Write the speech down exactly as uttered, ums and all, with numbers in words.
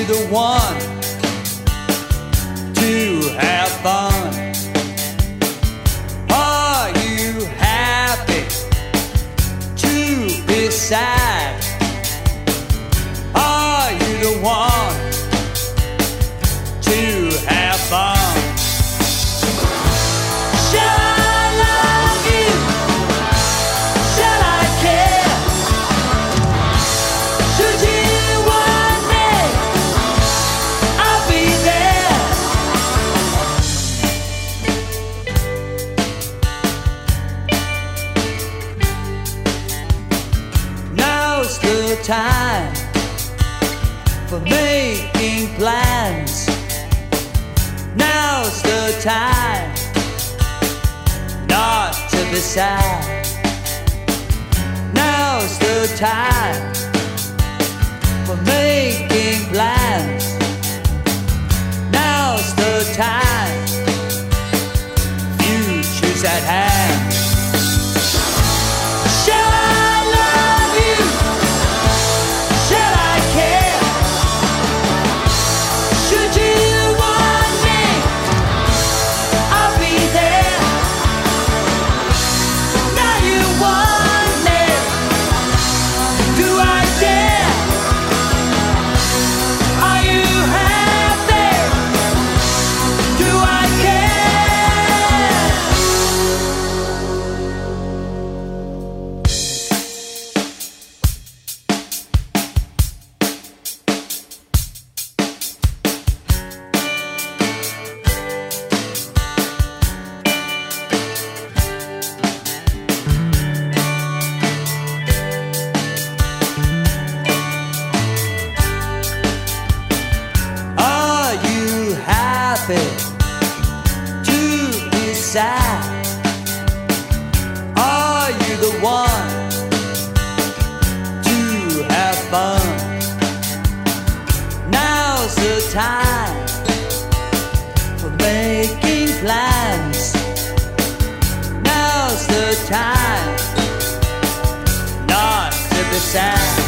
you the one to have fun? Are you happy to be sad? Are you the one to have fun? Now's the time for making plans. Now's the time not to be sad. Now's the time for making plans. Now's the time, future's at hand. To be sad? Are you the one to have fun? Now's the time for making plans. Now's the time not to be sad.